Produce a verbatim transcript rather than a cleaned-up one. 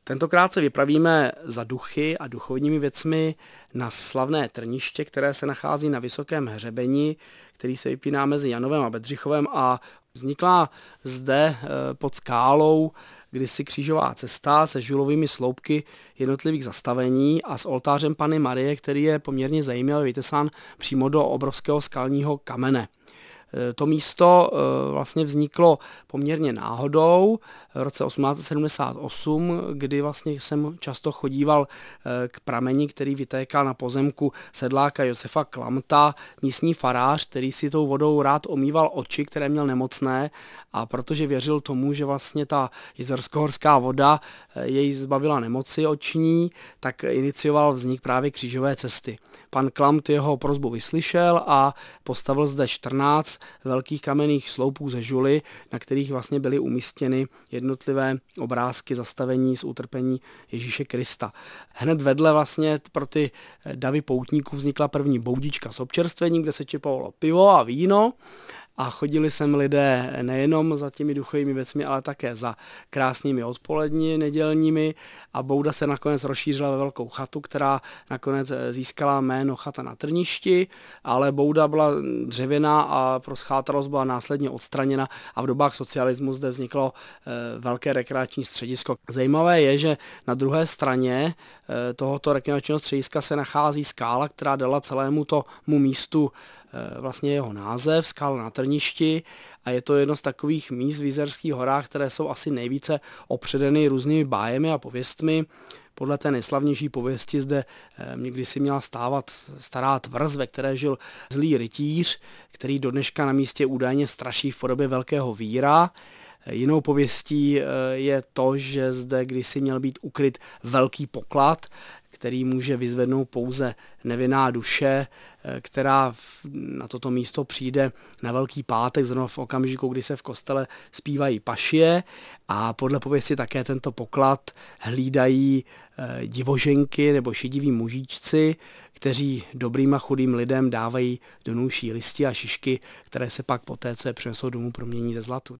Tentokrát se vypravíme za duchy a duchovními věcmi na slavné Trniště, které se nachází na vysokém hřebeni, který se vypíná mezi Janovem a Bedřichovem a vznikla zde pod skálou kdysi křížová cesta se žulovými sloupky jednotlivých zastavení a s oltářem Panny Marie, který je poměrně zajímavě vytesán přímo do obrovského skalního kamene. To místo vlastně vzniklo poměrně náhodou v roce osmnáct set sedmdesát osm, kdy vlastně jsem často chodíval k prameni, který vytékal na pozemku sedláka Josefa Klamta, místní farář, který si tou vodou rád omýval oči, které měl nemocné, a protože věřil tomu, že vlastně ta jizerskohorská voda jej zbavila nemoci oční, tak inicioval vznik právě křížové cesty. Pan Klamt jeho prosbu vyslyšel a postavil zde čtrnáct velkých kamenných sloupů ze žuly, na kterých vlastně byly umístěny jednotlivé obrázky zastavení z utrpení Ježíše Krista. Hned vedle vlastně pro ty davy poutníků vznikla první boudička s občerstvením, kde se čepovalo pivo a víno. A chodili sem lidé nejenom za těmi duchovými věcmi, ale také za krásnými odpoledni nedělními, a bouda se nakonec rozšířila ve velkou chatu, která nakonec získala jméno Chata na Trništi, ale bouda byla dřevěná a pro schátralost byla následně odstraněna a v dobách socialismu zde vzniklo velké rekreační středisko. Zajímavé je, že na druhé straně tohoto rekreačního střediska se nachází skála, která dala celému tomu místu vlastně jeho název, Skála na Trništi, a je to jedno z takových míst v Jizerských horách, které jsou asi nejvíce opředeny různými bájemi a pověstmi. Podle té nejslavnější pověsti zde někdy si měla stávat stará tvrz, ve které žil zlý rytíř, který do dneška na místě údajně straší v podobě velkého víra. Jinou pověstí je to, že zde kdysi měl být ukryt velký poklad, který může vyzvednout pouze nevinná duše, která na toto místo přijde na Velký pátek, zrovna v okamžiku, kdy se v kostele zpívají pašie, a podle pověsti také tento poklad hlídají divoženky nebo šediví mužíčci, kteří dobrým a chudým lidem dávají do nůší listy a šišky, které se pak poté, co je přinesou domů, promění ze zlatu.